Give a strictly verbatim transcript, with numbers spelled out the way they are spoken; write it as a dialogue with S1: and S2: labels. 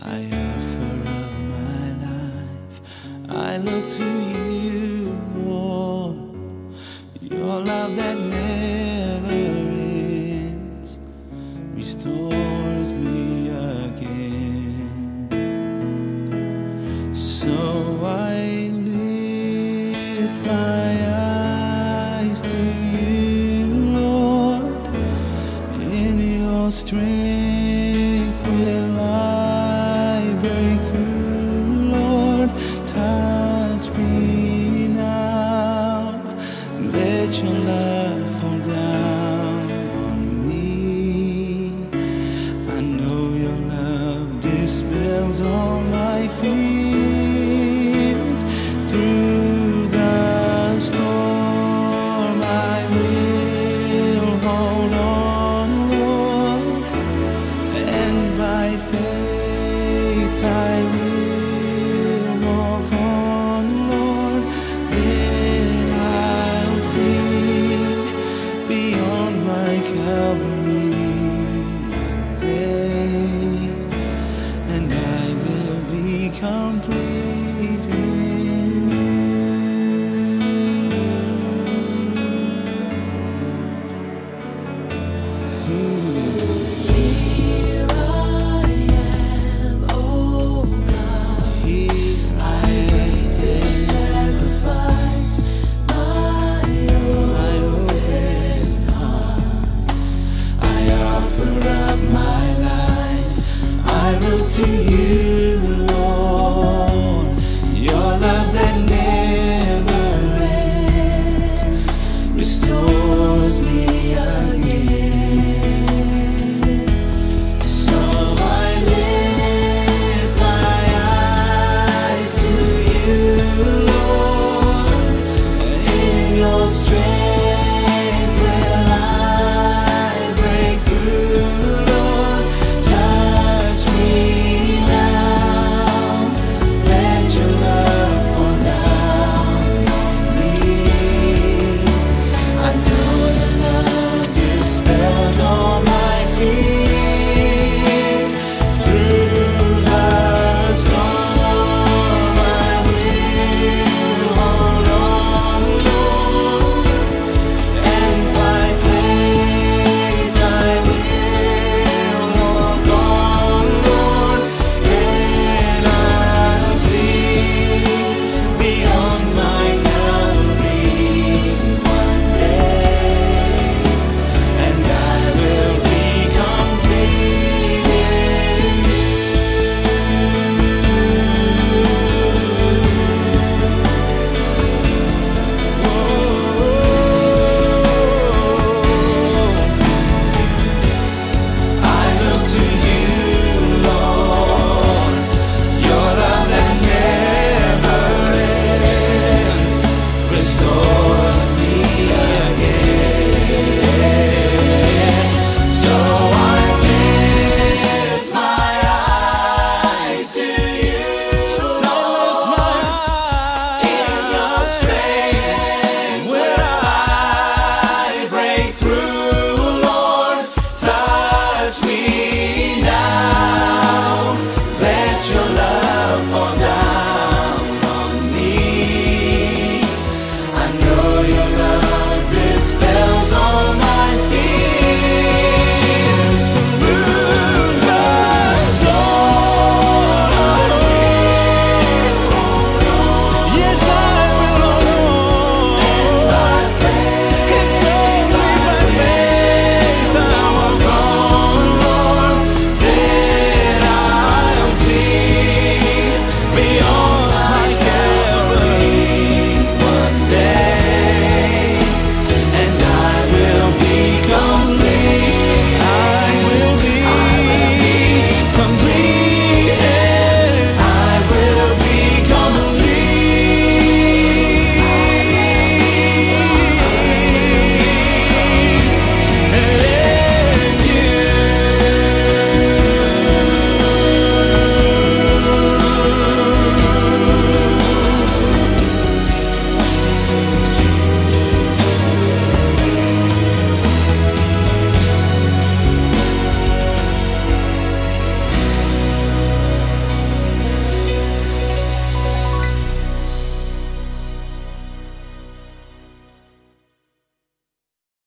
S1: I offer up my life. I look to you, Lord. Your love that never ends restores me again. So I lift my eyes to you, Lord. In your strength will I break through, Lord. Touch me now. Let your love fall down on me. I know your love dispels all my fears. Through the storm I will hold on, Lord, and by faith I will walk on, Lord. Then I'll see beyond my Calvary one day, and I will be complete in you.
S2: Here I am, oh God.
S1: Here I
S2: bring this sacrifice, my
S1: my open heart. I offer up my life. I look to you.